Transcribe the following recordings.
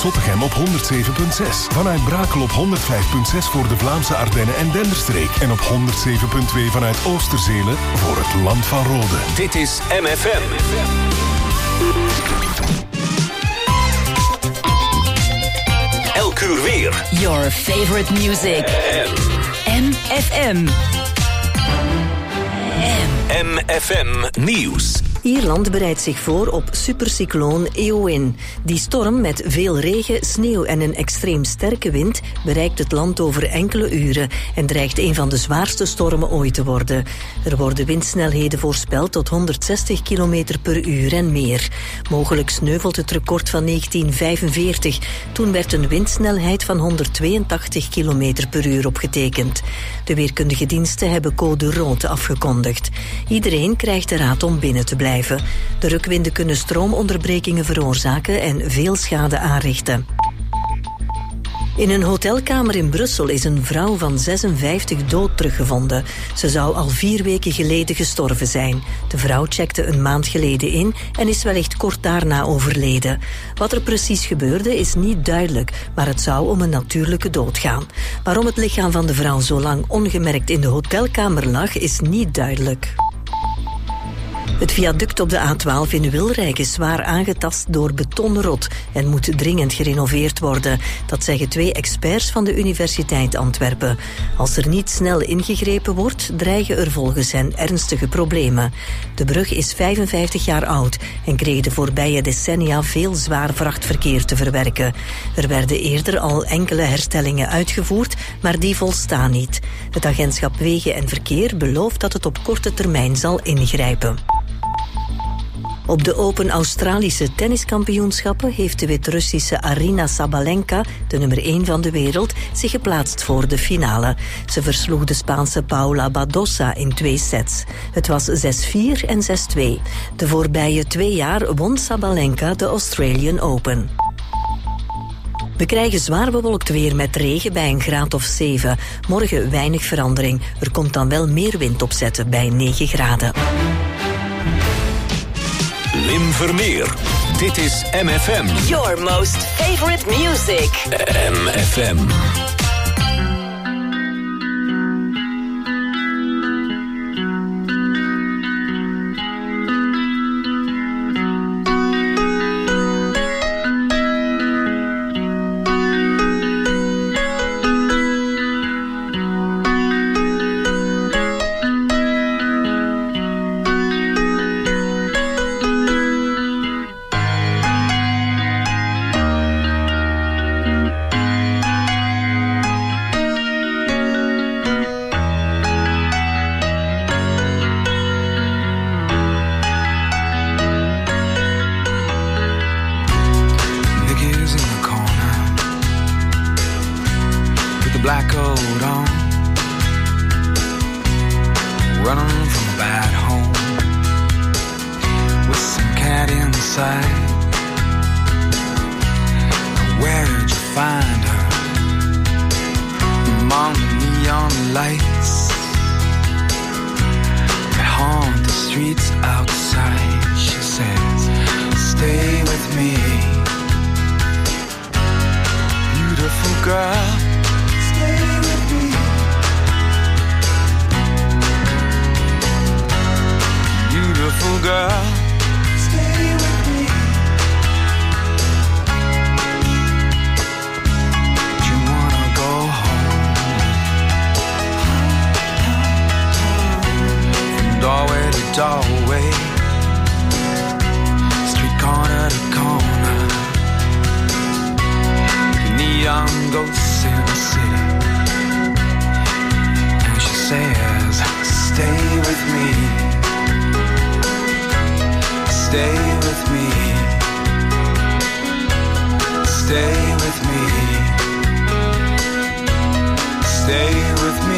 Zottegem op 107.6. Vanuit Brakel op 105.6 voor de Vlaamse Ardennen en Denderstreek. En op 107.2 vanuit Oosterzelen voor het Land van Rode. Dit is MFM. Elk uur weer. Your favorite music. MFM. MFM Nieuws. Ierland bereidt zich voor op supercycloon Eowyn. Die storm met veel regen, sneeuw en een extreem sterke wind bereikt het land over enkele uren en dreigt een van de zwaarste stormen ooit te worden. Er worden windsnelheden voorspeld tot 160 km per uur en meer. Mogelijk sneuvelt het record van 1945. Toen werd een windsnelheid van 182 km per uur opgetekend. De weerkundige diensten hebben code rood afgekondigd. Iedereen krijgt de raad om binnen te blijven. De rukwinden kunnen stroomonderbrekingen veroorzaken en veel schade aanrichten. In een hotelkamer in Brussel is een vrouw van 56 dood teruggevonden. Ze zou al 4 weken geleden gestorven zijn. De vrouw checkte een maand geleden in en is wellicht kort daarna overleden. Wat er precies gebeurde is niet duidelijk, maar het zou om een natuurlijke dood gaan. Waarom het lichaam van de vrouw zo lang ongemerkt in de hotelkamer lag, is niet duidelijk. Het viaduct op de A12 in Wilrijk is zwaar aangetast door betonrot en moet dringend gerenoveerd worden. Dat zeggen 2 experts van de Universiteit Antwerpen. Als er niet snel ingegrepen wordt, dreigen er volgens hen ernstige problemen. De brug is 55 jaar oud en kreeg de voorbije decennia veel zwaar vrachtverkeer te verwerken. Er werden eerder al enkele herstellingen uitgevoerd, maar die volstaan niet. Het agentschap Wegen en Verkeer belooft dat het op korte termijn zal ingrijpen. Op de Open Australische tenniskampioenschappen heeft de Wit-Russische Aryna Sabalenka, de nummer 1 van de wereld, zich geplaatst voor de finale. Ze versloeg de Spaanse Paula Badosa in 2 sets. Het was 6-4 en 6-2. De voorbije 2 jaar won Sabalenka de Australian Open. We krijgen zwaar bewolkt weer met regen bij een graad of 7. Morgen weinig verandering. Er komt dan wel meer wind opzetten bij 9 graden. Wim Vermeer. Dit is MFM. Your most favorite music. MFM. black coat on, running from a bad home with some cat inside. Where'd you find her? Among the neon lights that haunt the streets outside. She says, stay with me, beautiful girl. Stay with me, beautiful girl. Stay with me. Do you wanna go home? From doorway to doorway, street corner to corner, the neon ghosts in the city. And she says, stay with me, stay with me, stay with me, stay with me.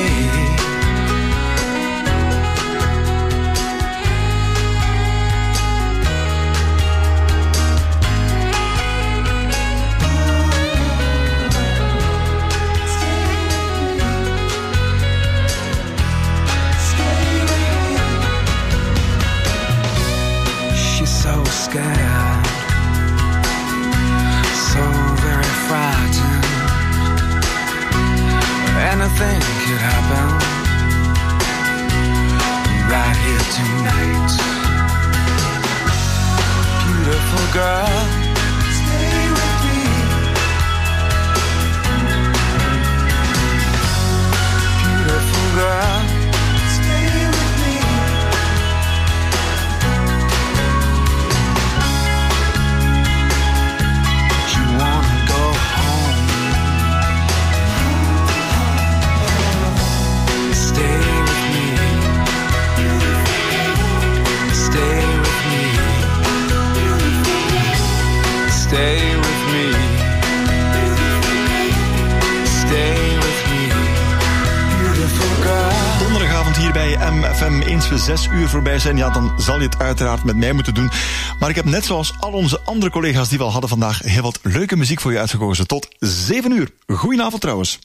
Scared, so very anything could happen right here tonight. Beautiful girl, stay with me. Beautiful girl, stay with me. You wanna go home? Stay with me. Stay with me. Stay with me. Stay with me. Beautiful girl. Donderdagavond hier bij MFM. Eens we 6 uur voorbij zijn, ja, dan zal je het uiteraard met mij moeten doen. Maar ik heb net zoals al onze andere collega's die we al hadden vandaag heel wat leuke muziek voor je uitgekozen. Tot 7 uur. Goedenavond trouwens.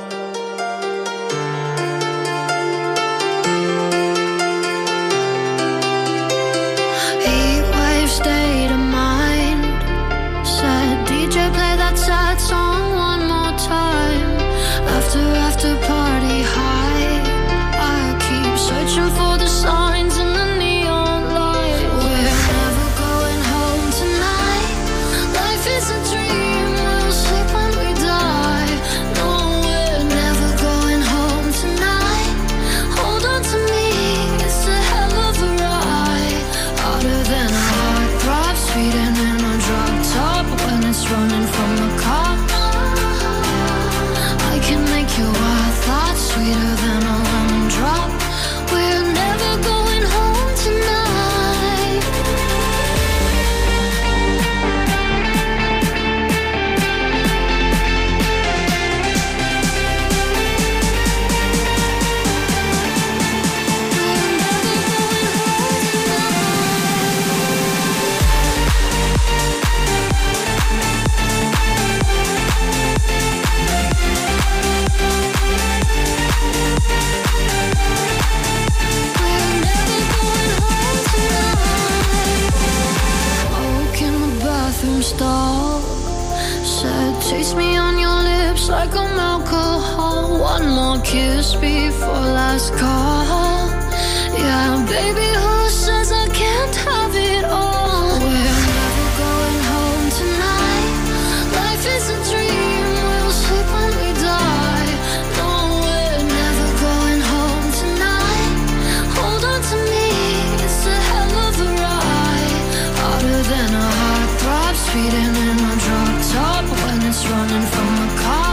Heatwave state of mind. Said DJ play that sad song one more time. After party high. I keep searching for the signs in the neon light. We're never going home tonight. Life is a dream, we'll sleep when we die. No, we're never going home tonight. Hold on to me, it's a hell of a ride. Harder than a heartthrob, speeding in a drop top when it's running from the cops. I can make your wild thoughts sweeter than a lemon drop. We're never going home tonight. Stall. Said, taste me on your lips like I'm alcohol. One more kiss before last call. Yeah, baby, who says I can't have it all? We're never going home tonight. Life is a dream, we'll sleep when we die. No, we're never going home tonight. Hold on to me, it's a hell of a ride. Harder than a heartthrob, speeding in a drop top when it's running from a cop.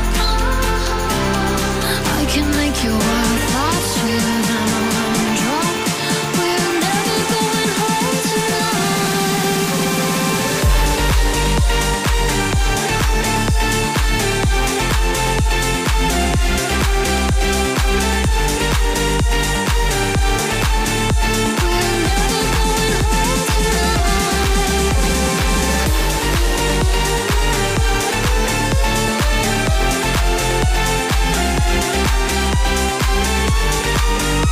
I can make your wild thoughts sweeter than a lemon drop. We're never going home tonight. We're never going home tonight.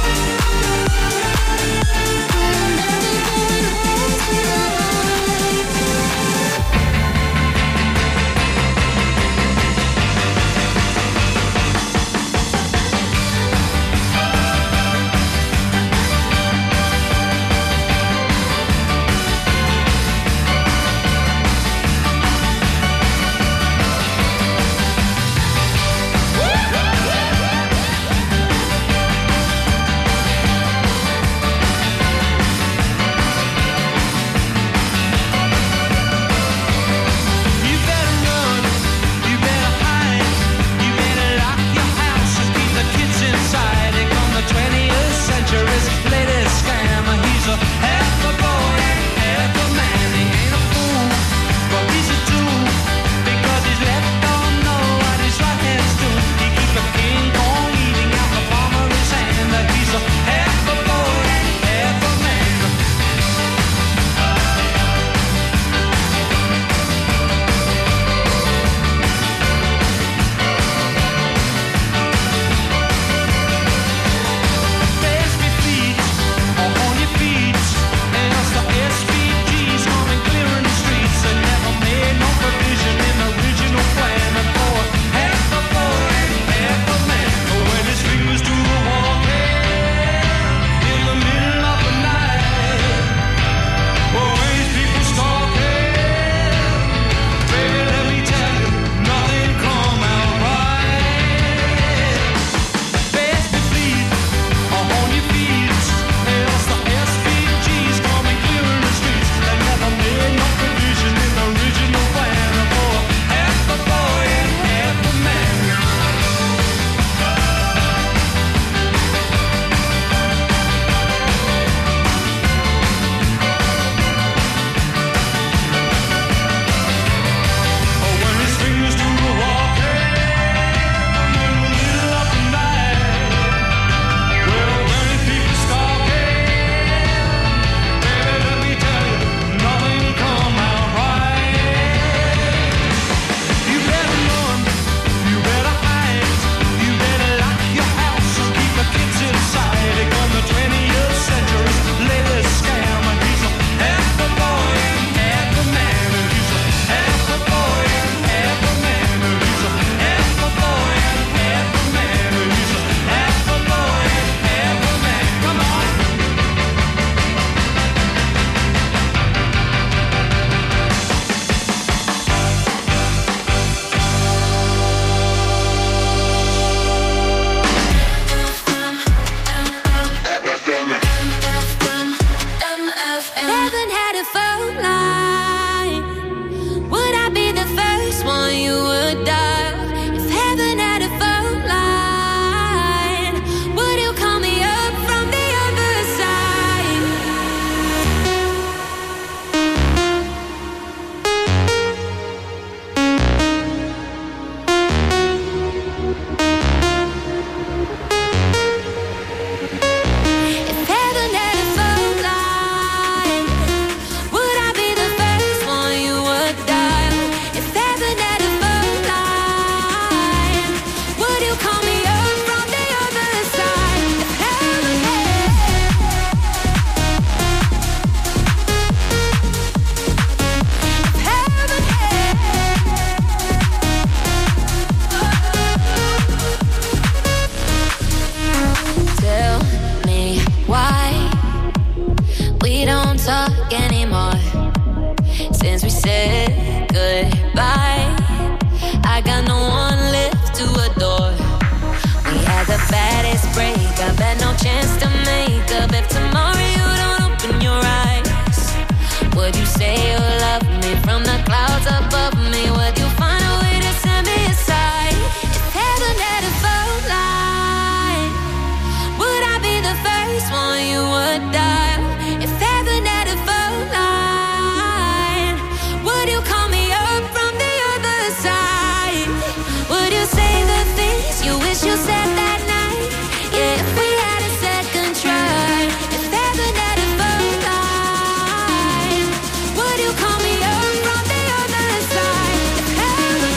as we said goodbye. I got no one left to adore. We had the baddest breakup, had no chance to make up. If tomorrow you don't open your eyes, would you say you love me from the clouds above me? Would you find a way to send me aside? If heaven had a phone line, would I be the first one you would dial? If heaven had a phone line, would you call me up from the other side? Would you say the things you wish you said that night? Yeah, if we had a second try. If heaven had a phone line, would you call me up from the other side? If heaven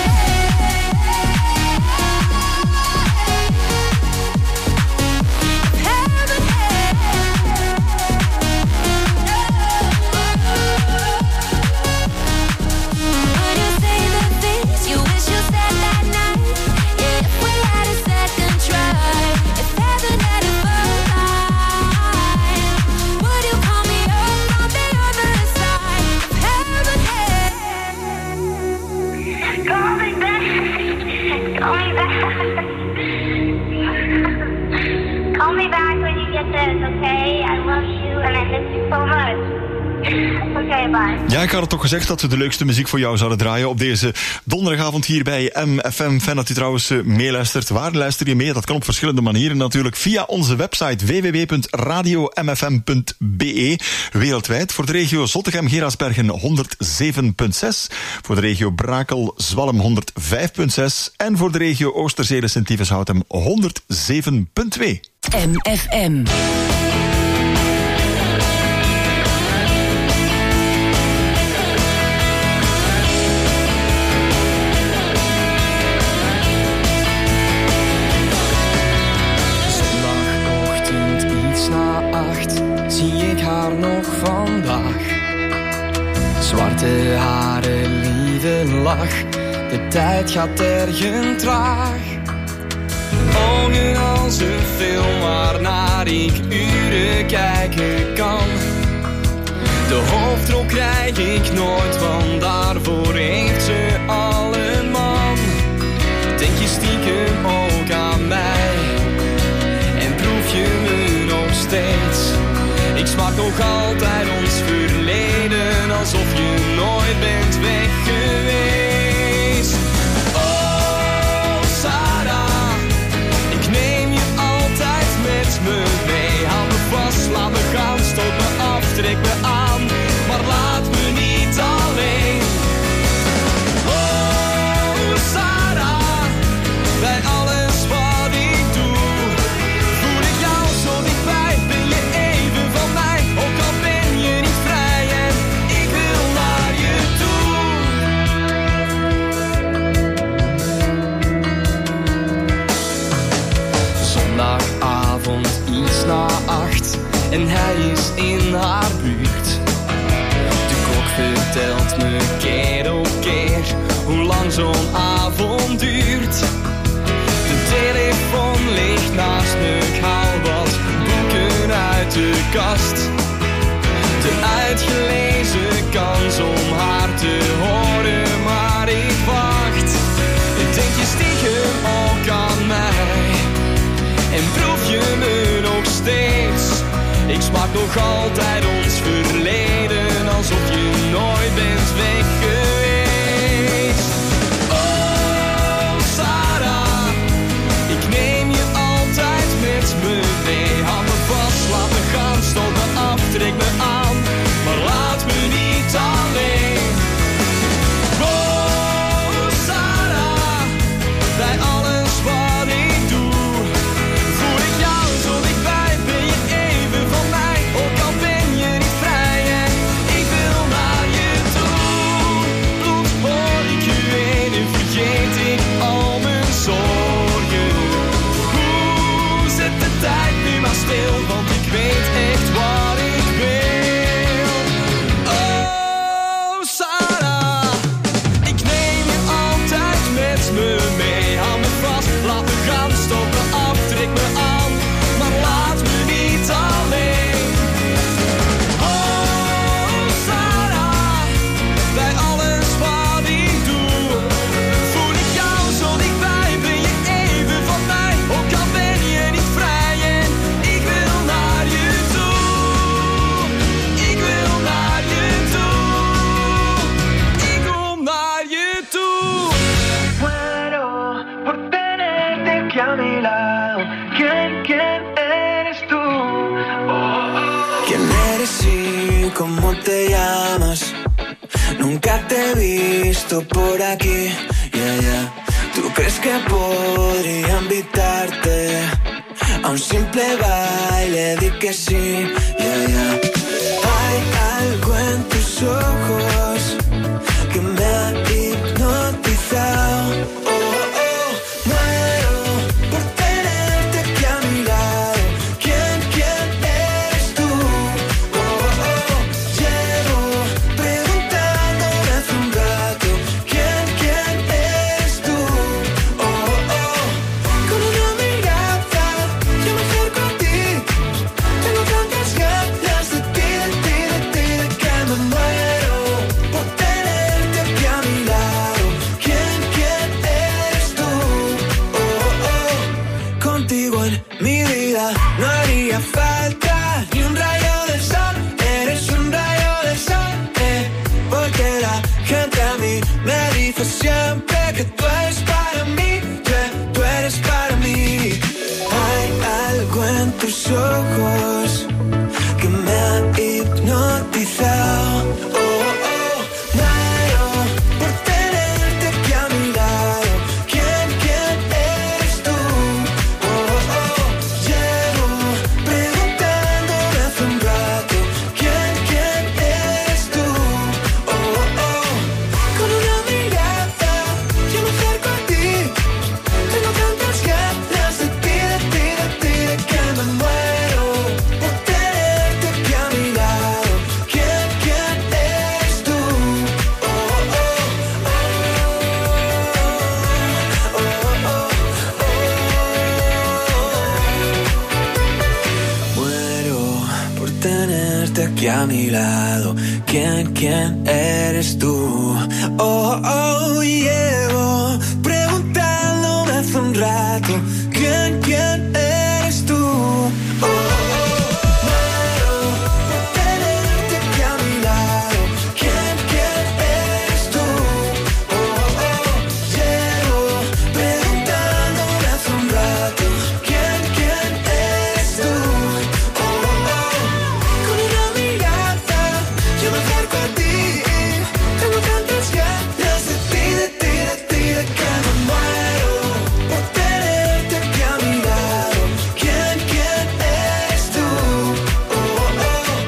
would you say the things you wish you said that night? Yeah, if we had a second try. If heaven had a phone line, would you call me up from the other side? If heaven had Call me back. Call me back. Call me back when you get this, okay? I love you and I miss you so much. Okay, bye. Ja, ik had het toch gezegd dat we de leukste muziek voor jou zouden draaien op deze donderdagavond hier bij MFM. Fijn dat u trouwens meeluistert. Waar luister je mee? Dat kan op verschillende manieren natuurlijk. Via onze website www.radiomfm.be. Wereldwijd. Voor de regio Zottegem-Gerasbergen 107.6. Voor de regio Brakel-Zwalm 105.6. En voor de regio Oosterzele-Sint-Yves-Houtem 107.2. MFM. Zondagochtend iets na 8 zie ik haar nog vandaag. Zwarte haren, lieve lach, de tijd gaat tergend traag. Ogen als een film waarnaar ik uren kijken kan. De hoofdrol krijg ik nooit, want daarvoor heeft ze al een man. Denk je stiekem ook aan mij? En proef je me nog steeds? Ik smaak nog altijd ons verleden, alsof je nooit bent weg geweest. Oh, Sarah, ik neem je altijd met me mee. Hou me vast, laat me gaan, stoot me af, trek me aan, maar laat me niet alleen. Oh, Sarah, bij alles wat ik doe, voel ik jou zo dichtbij, ben je even van mij, ook al ben je niet vrij en ik wil naar je toe. Zondagavond iets na 8 en hij is in haar buurt. De klok vertelt me keer op keer hoe lang zo'n avond duurt. De telefoon ligt naast me, ik haal wat boeken uit de kast. De uitgelezen kans om haar te horen, maar ik wacht. Denk je stiekem ook aan mij? En proef je me nog steeds? Ik smaak nog altijd ons verleden, alsof je nooit bent weg geweest. Oh, Sarah, ik neem je altijd met me mee. Hou me vast, laat me gaan, stoot me af, trek me aan, maar laat me niet alleen. Oh, Sarah, bij alles wat ik doe, voel ik jou zo dichtbij, ben je even van mij, ook al ben je Nunca te he visto por aquí, yeah, yeah. ¿Tú crees que podría invitarte a un simple baile? Di que sí, yeah, yeah. Hay algo en tus ojos que me ha hipnotizado. Oh, oh, muero por tenerte aquí a mi lado. ¿Quién eres tú? Oh, oh, llevo preguntándome hace un rato. ¿Quién eres tú? Oh, oh, con una mirada yo me acerco a ti. Tengo tantas ganas de ti, que me muero por tenerte aquí a mi lado. ¿Quién eres tú? Oh, oh, contigo en mi vida no haría falta ni un rayo de sol. Eres un rayo de sol, porque la gente a mí me dice siempre que tú eres para mí, que tú eres para mí. Hay algo en tus ojos que me ha hipnotizado. Oh, oh, muero por tenerte aquí a mi lado. ¿Quién eres tú? Oh, oh, llevo preguntándome hace un rato. ¿Quién eres tú? Oh, oh, con una mirada yo me acerco a ti. Tengo tantas ganas de ti, que me muero por tenerte aquí a mi lado. ¿Quién eres tú? Oh, oh, oh, oh, oh. Muero por tenerte aquí a mi lado. ¿Quién eres tú? Oh, oh, llevo preguntándome hace un rato. ¿Quién eres tú? Oh, oh, muero por tenerte aquí a mi lado. ¿Quién eres tú? Oh, oh, llevo preguntándome hace un rato. ¿Quién eres tú? Oh, oh, con una mirada yo me acerco a ti. Tengo tantas ganas de ti, que me muero por tenerte aquí a mi lado. ¿Quién eres tú? Oh, oh.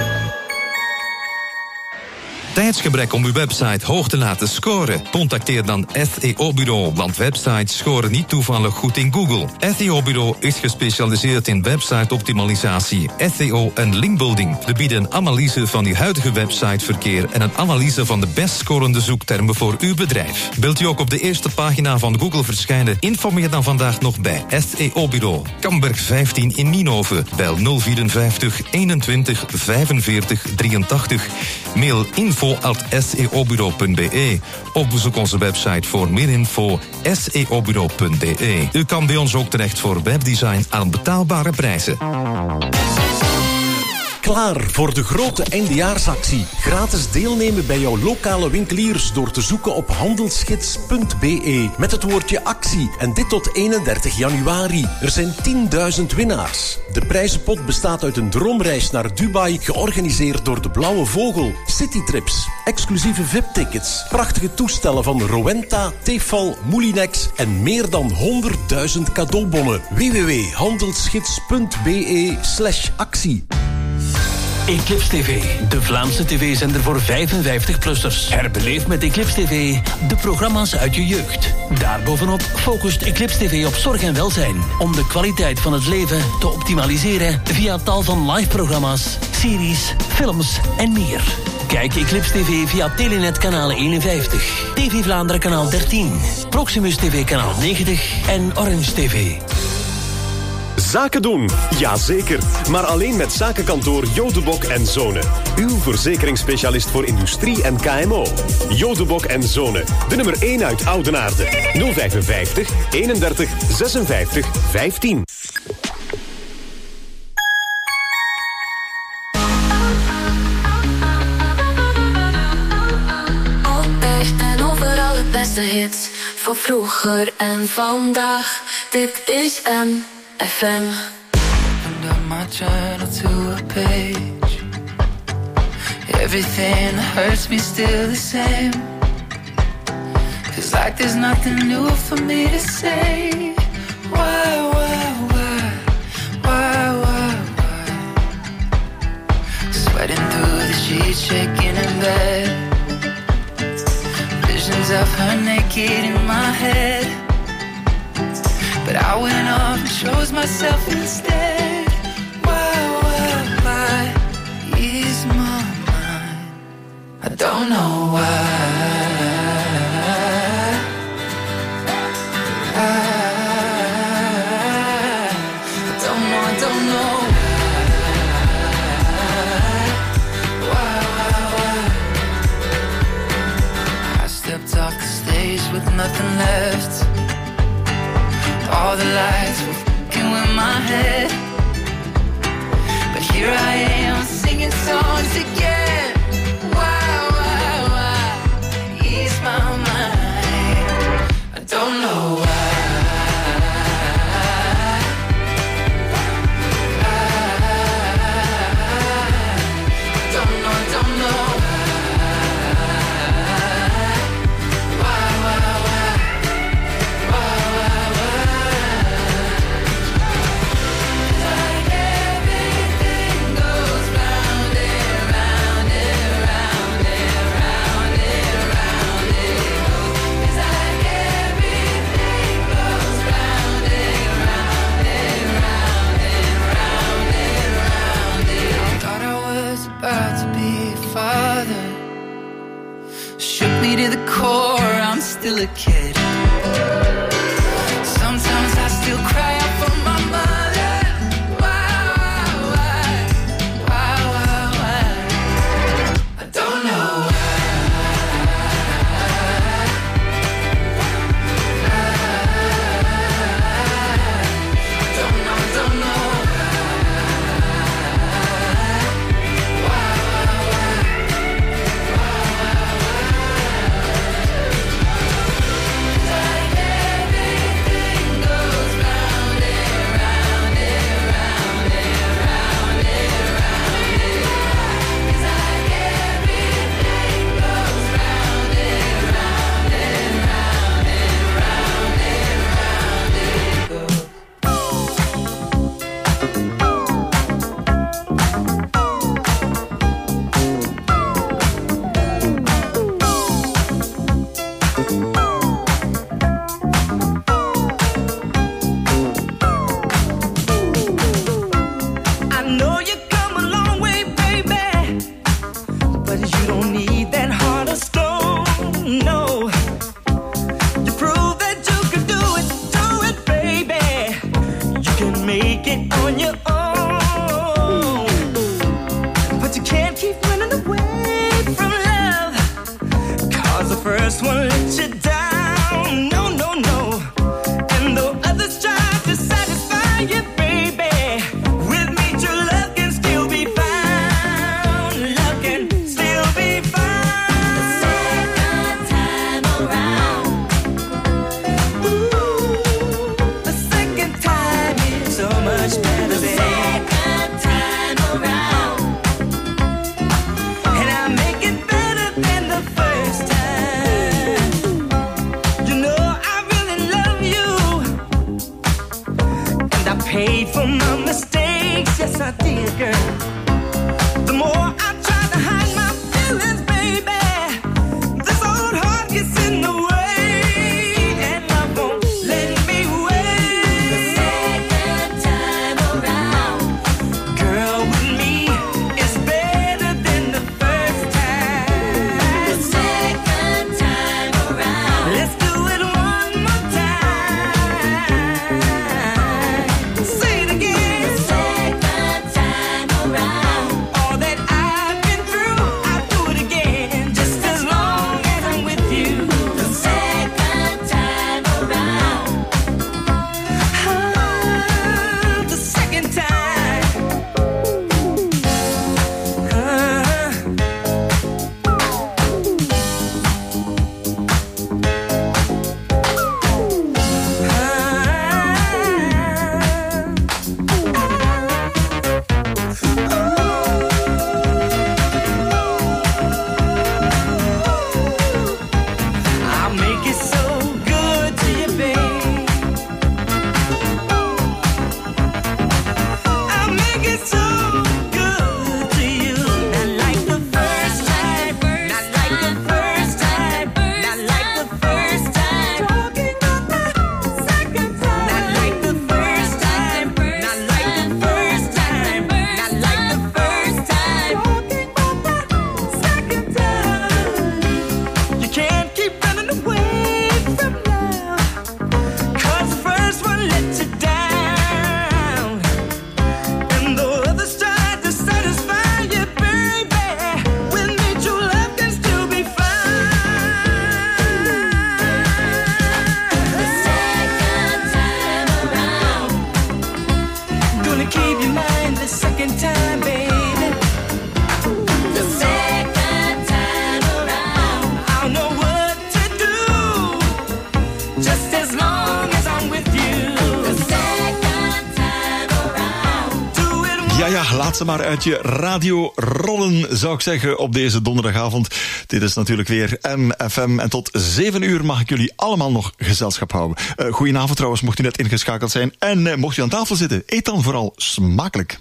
Tijdsgebrek om uw website hoog te laten scoren? Contacteer dan SEO-bureau, want websites scoren niet toevallig goed in Google. SEO-bureau is gespecialiseerd in website-optimalisatie, SEO en linkbuilding. We bieden een analyse van uw huidige websiteverkeer en een analyse van de best scorende zoektermen voor uw bedrijf. Wilt u ook op de eerste pagina van Google verschijnen? Informeer dan vandaag nog bij SEO-bureau. Kamberg 15 in Nienhoven. Bel 054 21 45 83. Mail info@seobureau.be of bezoek onze website voor meer info seobureau.be. U kan bij ons ook terecht voor webdesign aan betaalbare prijzen. Klaar voor de grote eindejaarsactie. Gratis deelnemen bij jouw lokale winkeliers door te zoeken op handelsgids.be met het woordje actie. En dit tot 31 januari. Er zijn 10.000 winnaars. De prijzenpot bestaat uit een droomreis naar Dubai, georganiseerd door de Blauwe Vogel. Citytrips, exclusieve VIP-tickets, prachtige toestellen van Rowenta, Tefal, Moulinex en meer dan 100.000 cadeaubonnen. www.handelsgids.be/actie. Eclipse TV, de Vlaamse tv-zender voor 55-plussers. Herbeleef met Eclipse TV de programma's uit je jeugd. Daarbovenop focust Eclipse TV op zorg en welzijn, om de kwaliteit van het leven te optimaliseren via tal van live-programma's, series, films en meer. Kijk Eclipse TV via Telenet kanaal 51, TV Vlaanderen kanaal 13, Proximus TV kanaal 90 en Orange TV. Zaken doen, jazeker. Maar alleen met zakenkantoor Jodebok en Zonen. Uw verzekeringsspecialist voor industrie en KMO. Jodebok en Zonen. De nummer 1 uit Oudenaarde. 055 31 56 15. Altijd en overal het beste hits. Van vroeger en vandaag. Dit is FM. Opened up my journal to a page. everything that hurts me still the same. It's like there's nothing new for me to say. Why? Sweating through the sheets, shaking in bed. Visions of her naked in my head. But I went off and chose myself instead. Why ease my mind? I don't know why. I don't know why. I stepped off the stage with nothing left. All the lights were fucking with my head. But here I am singing songs again. Why ease my mind? I don't know why. To the core, I'm still a kid. Sometimes I still cry out for my mother. Why? I don't know don't know. Laat ze maar uit je radio rollen, zou ik zeggen, op deze donderdagavond. Dit is natuurlijk weer MFM. En tot 7 uur mag ik jullie allemaal nog gezelschap houden. Goedenavond trouwens, mocht u net ingeschakeld zijn. En mocht u aan tafel zitten, eet dan vooral smakelijk.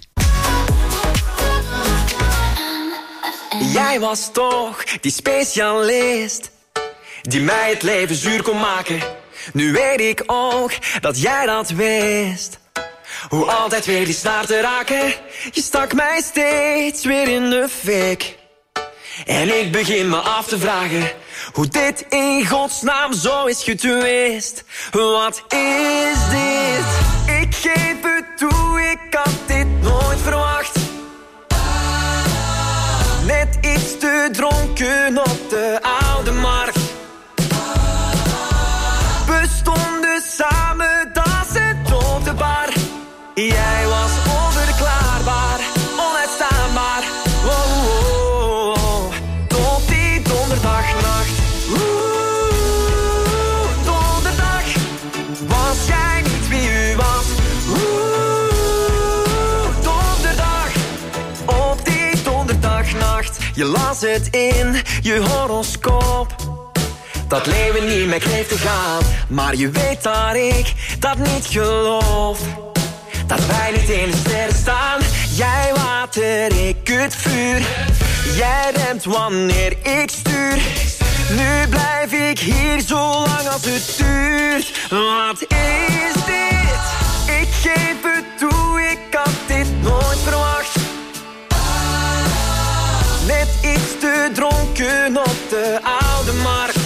Jij was toch die specialist die mij het leven zuur kon maken. Nu weet ik ook dat jij dat wist. Hoe altijd weer die snaar te raken. Je stak mij steeds weer in de fik. En ik begin me af te vragen hoe dit in godsnaam zo is getwist. Wat is dit? Ik geef het toe, ik had dit nooit verwacht. Net iets te dronken op de oude markt. We stonden samen, dansen op de bar. Jij was onverklaarbaar, onuitstaanbaar. Wow, wow, wow. Tot die donderdagnacht. Donderdag was jij niet wie u was. Donderdag, op die donderdagnacht. Je las het in je horoscoop. Dat leven niet meer kreeg te gaan. Maar je weet dat ik dat niet geloof. Dat wij niet in de sterren staan. Jij water, ik het vuur. Jij remt wanneer ik stuur. Nu blijf ik hier zo lang als het duurt. Wat is dit? Ik geef het toe, ik had dit nooit verwacht. Net iets te dronken op de oude markt.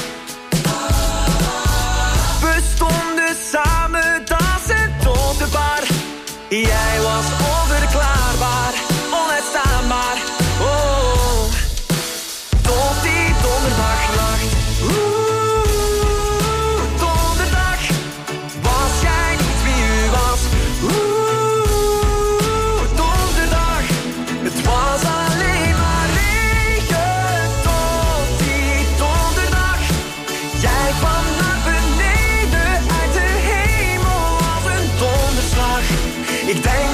We stonden samen, dansen tot de bar. Jij was onverklaarbaar, onuitstaanbaar. Oh, tot die donderdagnacht. Donderdag was jij niet wie u was. Donderdag, het was alleen maar regen. Tot die donderdag, jij kwam naar beneden uit de hemel als een donderslag. Ik denk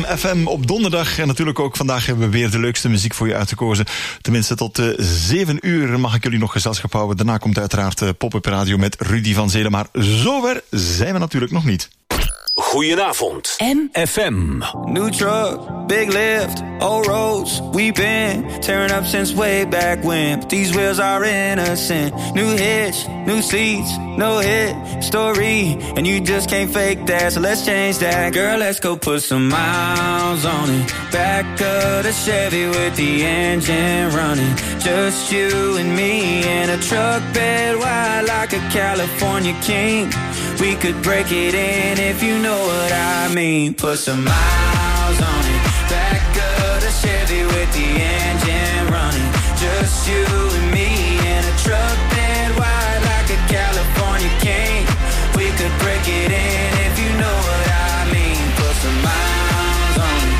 FM op donderdag. En natuurlijk ook vandaag hebben we weer de leukste muziek voor je uitgekozen. Tenminste tot 7 uur mag ik jullie nog gezelschap houden. Daarna komt uiteraard Pop-up Radio met Rudy van Zelen. Maar zover zijn we natuurlijk nog niet. Goedenavond. FM. New truck, big lift, old roads. We've been tearing up since way back when. But these wheels are innocent. New hitch, new seats, no hit story. And you just can't fake that, so let's change that. Girl, let's go put some miles on it. Back of the Chevy with the engine running. Just you and me in a truck bed wide like a California king. We could break it in if you know what I mean. Put some miles on it. Back of the Chevy with the engine running. Just you and me in a truck bed wide like a California king. We could break it in if you know what I mean. Put some miles on it.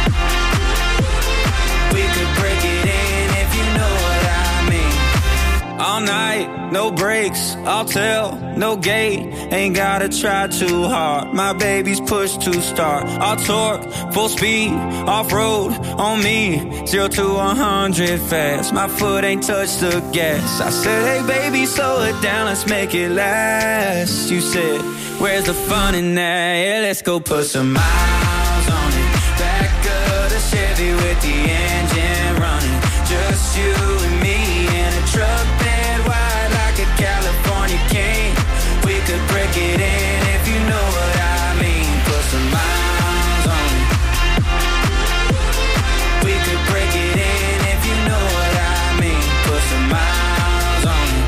We could break it in if you know what I mean. All night, no brakes, I'll tell, no gate. Ain't gotta try too hard, my baby's push to start. I'll torque, full speed, off-road, on me. 0 to 100 fast, my foot ain't touched the gas. I said, hey baby, slow it down, let's make it last. You said, where's the fun in that? Yeah, let's go put some miles on it. Back of the Chevy with the engine running. Just you and me in a truck bed wide like a California king. We could break it in if you know what I mean. Put some miles on it. We could break it in if you know what I mean. Put some miles on it.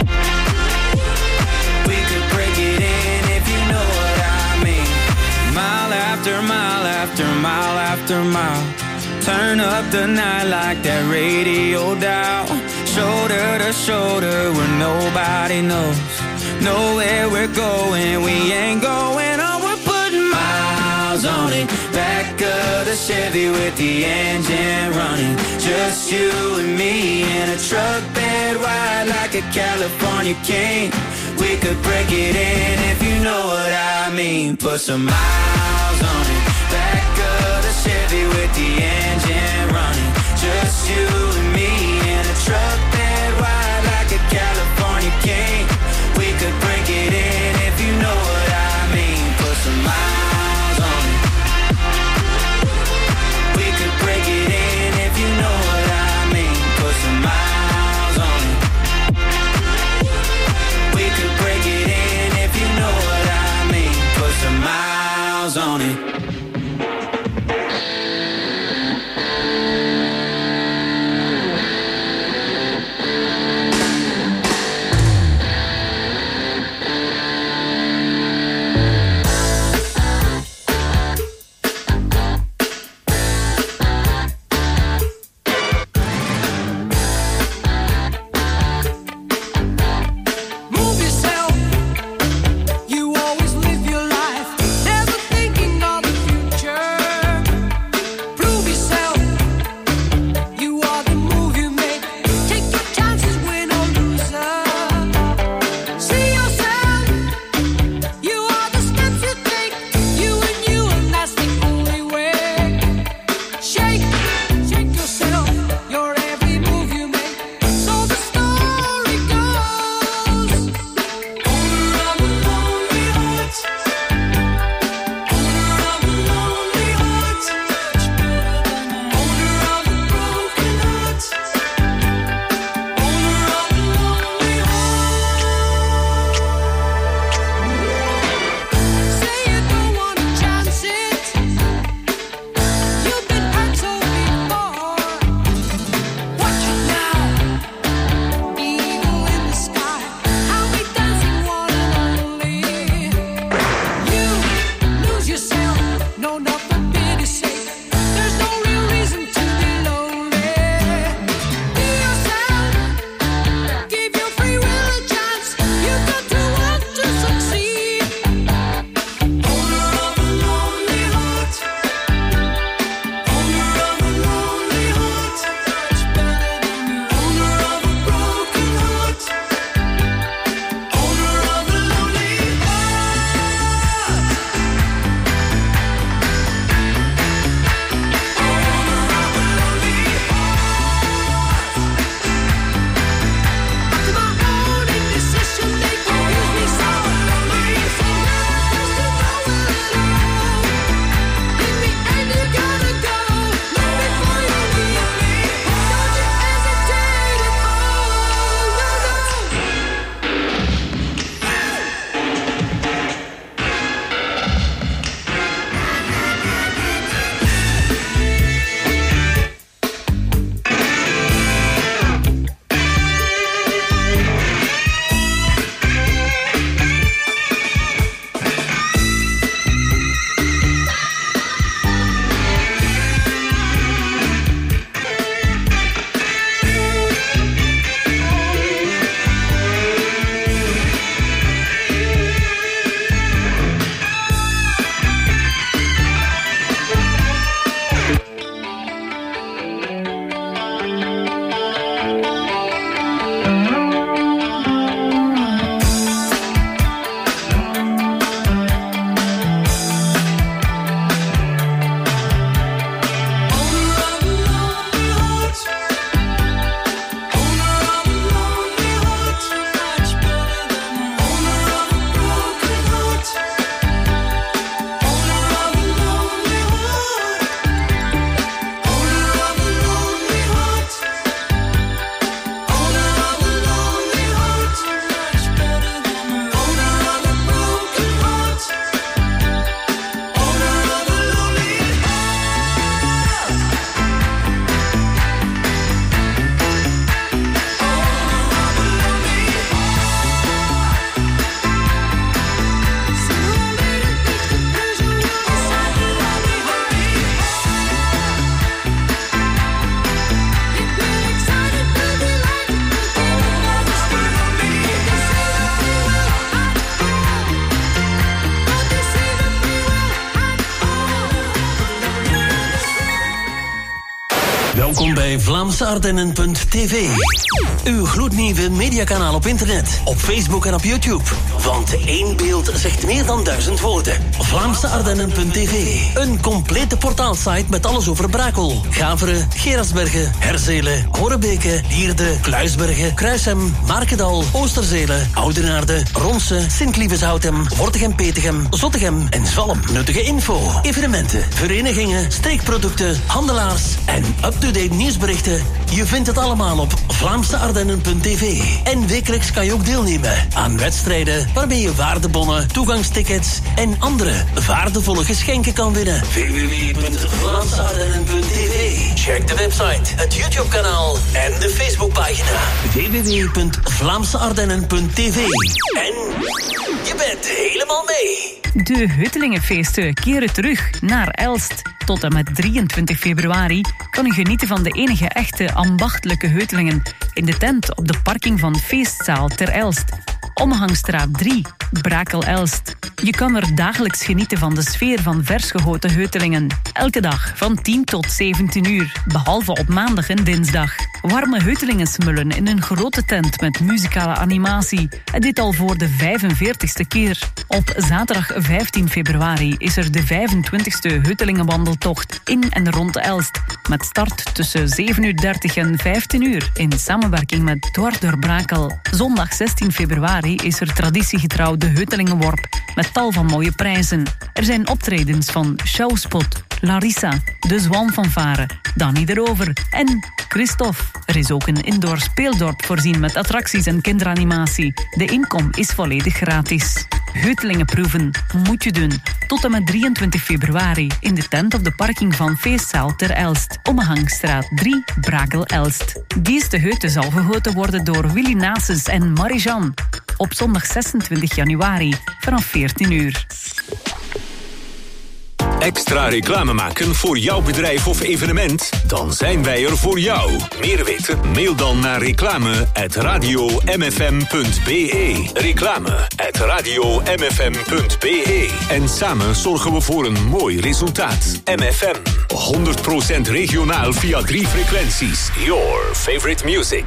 We could break it in if you know what I mean. Mile after mile after mile after mile. Turn up the night like that radio dial. Shoulder to shoulder where nobody knows. Know where we're going, we ain't going on. We're putting miles on it. Back of the Chevy with the engine running. Just you and me in a truck bed wide like a California king. We could break it in if you know what I mean. Put some miles on it. Back of the Chevy with the engine running. Just you and me in a truck bed wide like a California king. We could break it in if you know what I mean. Put some miles on it. We could break it in if you know what I mean. Put some miles on it. We could break it in if you know what I mean. Put some miles on it. bij VlaamseArdennen.tv. Uw gloednieuwe mediakanaal op internet, op Facebook en op YouTube. Want één beeld zegt meer dan 1000 woorden. VlaamseArdennen.tv. Een complete portaalsite met alles over Brakel, Gaveren, Gerardsbergen, Herzelen, Horebeke, Lierde, Kluisbergen, Kruishem, Markendal, Oosterzelen, Oudenaarde, Ronse, Sint-Lieveshoutem, Wortegem-Petegem, Zottegem en Zalm. Nuttige info, evenementen, verenigingen, streekproducten, handelaars en up-to-date nieuwsberichten. Je vindt het allemaal op VlaamseArdennen.tv. En wekelijks kan je ook deelnemen aan wedstrijden waarmee je waardebonnen, toegangstickets en andere waardevolle geschenken kan winnen. www.VlaamseArdennen.tv. Check de website, het YouTube-kanaal en de Facebookpagina. www.VlaamseArdennen.tv. En je bent helemaal mee. De Heutelingenfeesten keren terug naar Elst. Tot en met 23 februari kan u genieten van de enige echte ambachtelijke Heutelingen in de tent op de parking van Feestzaal ter Elst. Omhangstraat 3, Brakel-Elst. Je kan er dagelijks genieten van de sfeer van vers gegoten Heutelingen. Elke dag van 10 tot 17 uur, behalve op maandag en dinsdag. Warme Heutelingensmullen in een grote tent met muzikale animatie. En dit al voor de 45ste keer. Op zaterdag 15 februari is er de 25ste Heutelingenwandeltocht in en rond Elst. Met start tussen 7:30 en 15 uur in samenwerking met Dwars Brakel. Zondag 16 februari is er traditiegetrouw de Heutelingenworp met tal van mooie prijzen. Er zijn optredens van Showspot, Larissa, De Zwan van Varen, Danny erover en Christophe. Er is ook een indoor speeldorp voorzien met attracties en kinderanimatie. De inkom is volledig gratis. Heutelingenproeven moet je doen. Tot en met 23 februari in de tent op de parking van Feestzaal ter Elst. Omhangstraat 3, Brakel-Elst. Deze heute zal gegoten worden door Willy Nases en Marie-Jeanne. Op zondag 26 januari vanaf 14 uur. Extra reclame maken voor jouw bedrijf of evenement? Dan zijn wij er voor jou. Meer weten? Mail dan naar reclame@radiomfm.be. Reclame@radiomfm.be. En samen zorgen we voor een mooi resultaat. MFM. 100% regionaal via 3 frequenties. Your favorite music.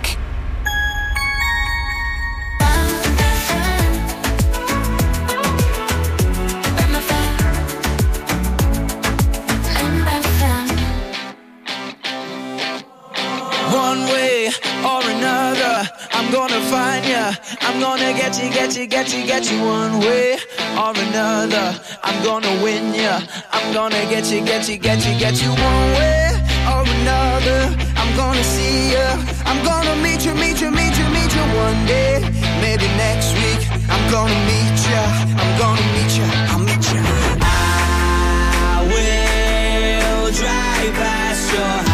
One way or another, I'm gonna find ya. I'm gonna get you one way or another. I'm gonna win ya. I'm gonna get you one way or another. I'm gonna see ya. I'm gonna meet you one day. Maybe next week. I'm gonna meet ya. I'll meet ya. I will drive past your house.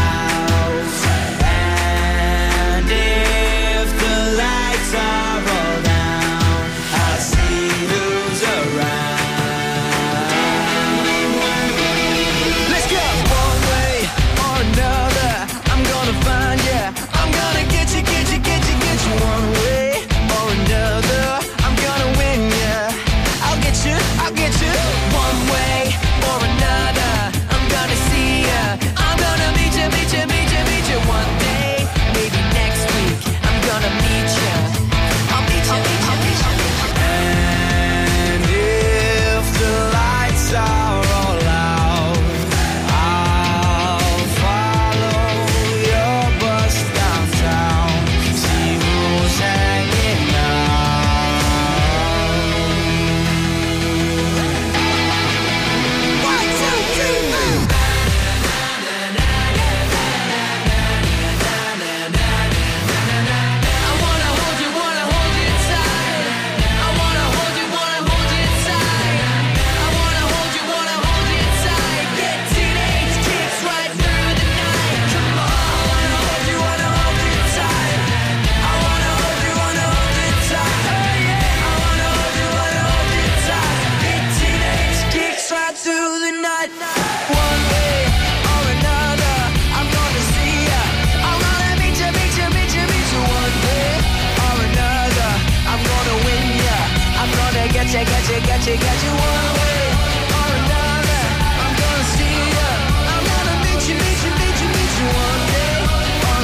Get you one way or another. I'm gonna see ya. I'm gonna meet you one day or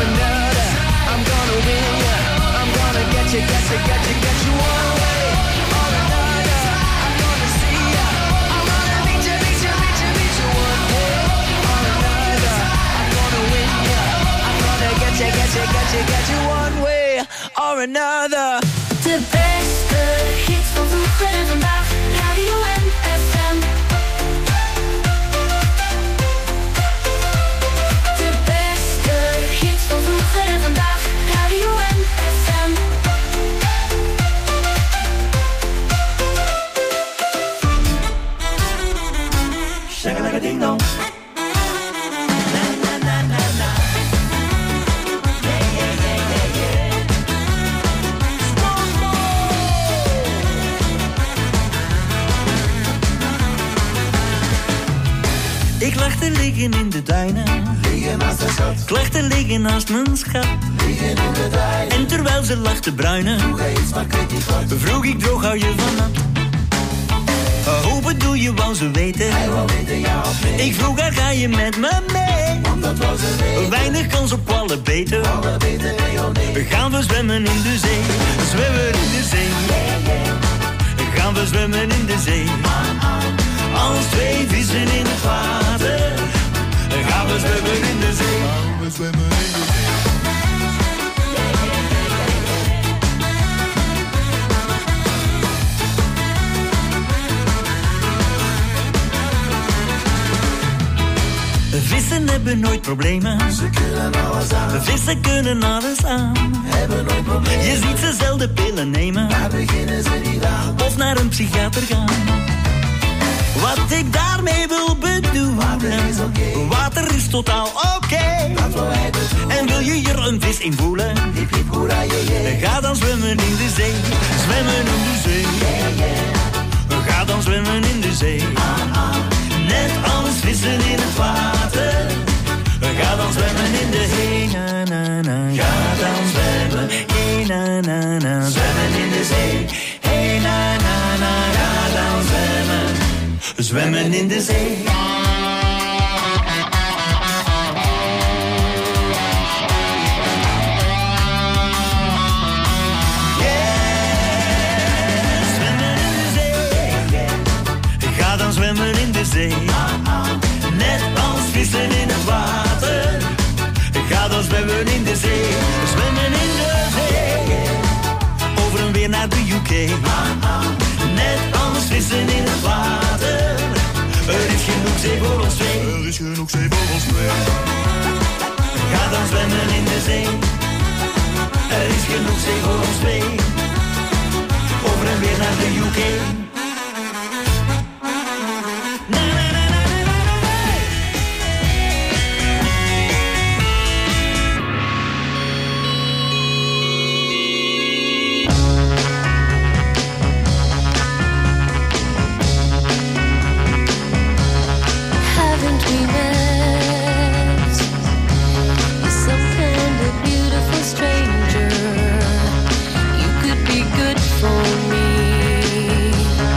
you one way or another. I'm gonna see ya. I'm gonna meet you one way or another. I'm gonna win ya. I'm gonna get you one way or another. De beste hits van vroeger en vandaag, Radio NFM. De beste hits van vroeger en vandaag, Radio NFM. Shaka-laka-ding-dong. Ik lag te liggen in de duinen. Liggen naast de schat. Ik lag te liggen naast mijn schat. Liggen in de duinen. En terwijl ze lag te bruinen, Vroeg hij iets, maar kreeg niet wat. vroeg ik droog, hou je van nat? Hoe bedoel je, wou ze weten? Hij wou weten, ja of nee. Ik vroeg haar, ga je met me mee? Want dat was een nee. Weinig kans op alle beter. Alle weten, nee of nee. Gaan we zwemmen in de zee? Zwemmen in de zee. Gaan we zwemmen in de zee? Als twee vissen in het water. Gaan we zwemmen in de zee? Gaan we zwemmen in de zee? Vissen hebben nooit problemen. Ze kunnen alles aan. Vissen kunnen alles aan. Hebben nooit problemen. Je ziet ze zelden pillen nemen. Daar beginnen ze niet aan. Of naar een psychiater gaan. Wat ik daarmee wil bedoelen. Water is totaal oké. Dat wil hij bedoelen. En wil je hier een vis in voelen? Hip hip hoera je je. Ga dan zwemmen in de zee. Zwemmen in de zee. Ga dan zwemmen in de zee. Net als vissen in het water. Ga dan zwemmen in de zee. Na, na, na. Ga dan zwemmen. Hey, na, na, na. Zwemmen in de zee. Hey, na, na, na. Ga dan zwemmen. Zwemmen in de zee. Zwemmen in de zee, net als vissen in het water. Ga dan zwemmen in de zee, zwemmen in de zee. Over en weer naar de UK, net als vissen in het water. Er is genoeg zee voor ons twee. Er is genoeg zee voor ons twee. Ga dan zwemmen in de zee. Er is genoeg zee voor ons twee. Over en weer naar de UK. Stranger, you could be good for me.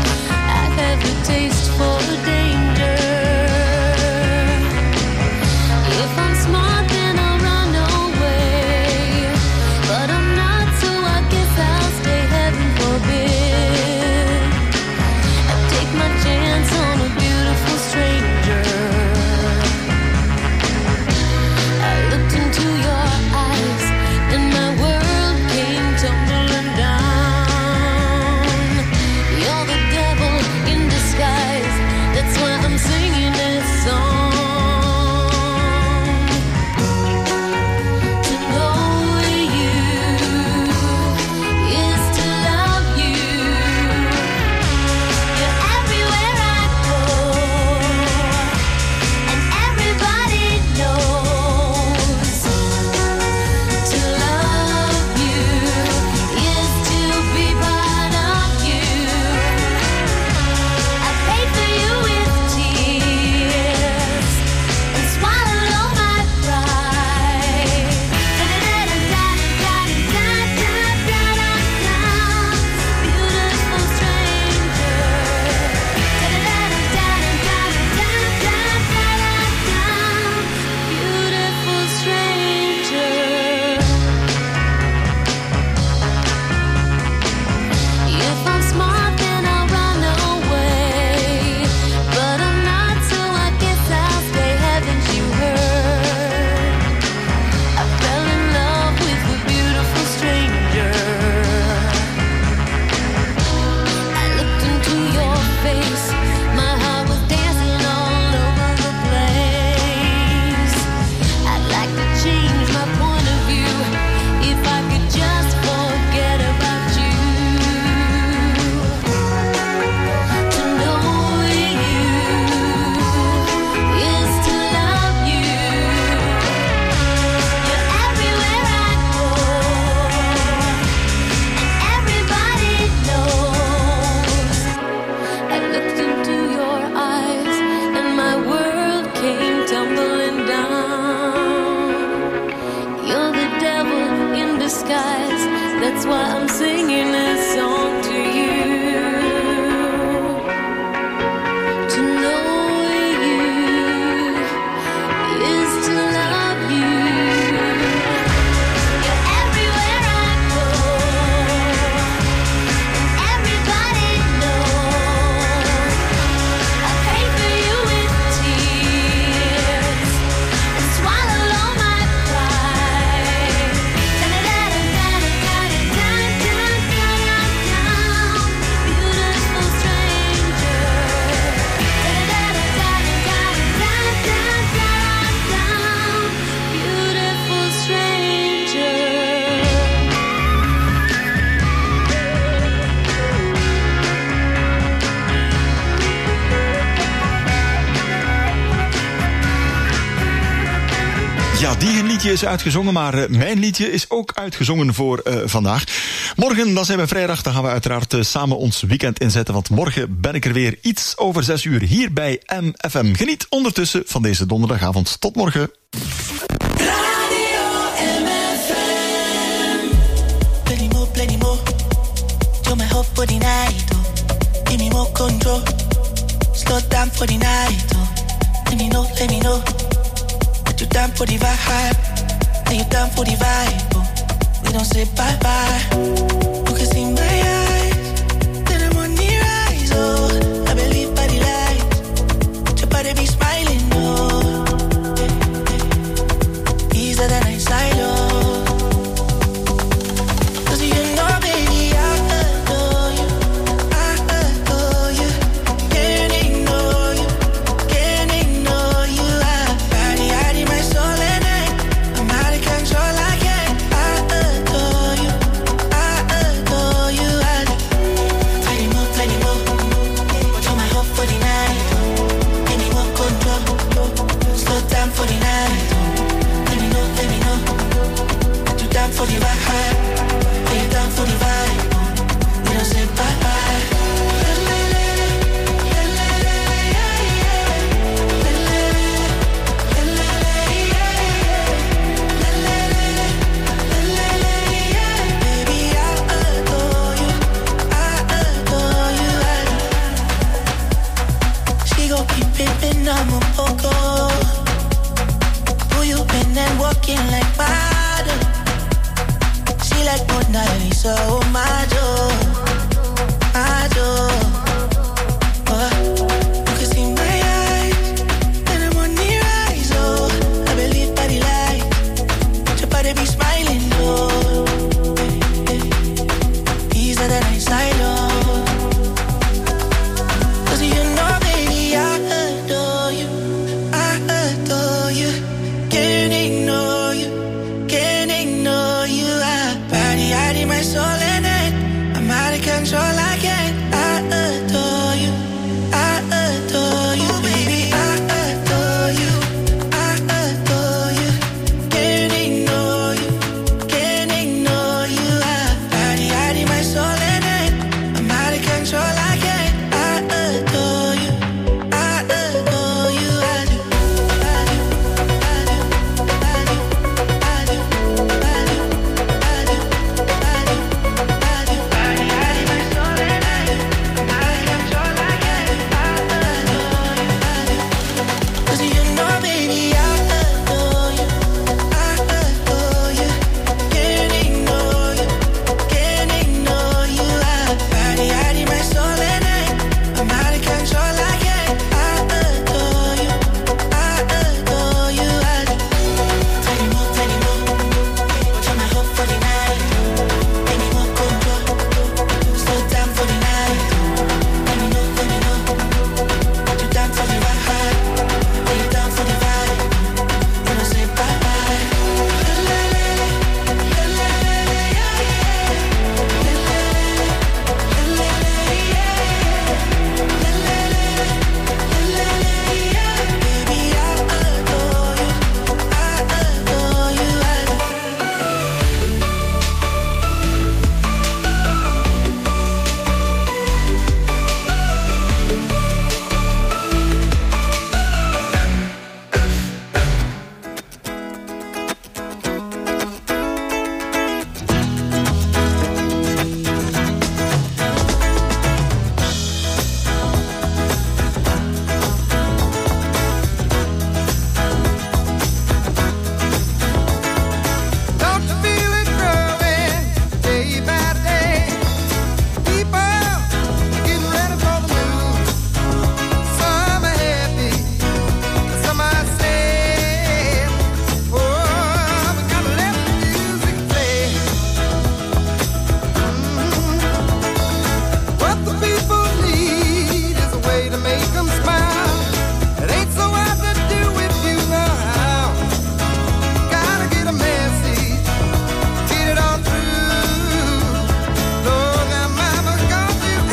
Ja, die liedje is uitgezongen, maar mijn liedje is ook uitgezongen voor vandaag. Morgen, dan zijn we vrijdag, dan gaan we uiteraard samen ons weekend inzetten, want morgen ben ik er weer iets over 6 uur hier bij MFM. Geniet ondertussen van deze donderdagavond. Tot morgen. Plenty more. You're my hope for the night, oh. Give me more control. Slow down for the night, oh. Let me know. That you down for the vibe, and you down for the vibe, oh. We don't say bye-bye. You can see my eyes, that I'm on the rise, oh. I believe by the light, your body be smiling, oh. Easier than I silo. For the vibe, are you down for the vibe? We don't say bye-bye. Baby, I adore you. She gon' keep pimpin' on my poco. Who you been and walking like water? Like Mona Lisa, oh my joy. You can see my eyes, and I'm on the rise, oh. I believe by the light, your body be smiling, oh. Easier than I silo. Cause you know, baby, I adore you. Can't ignore you. My soul in it, I'm out of control.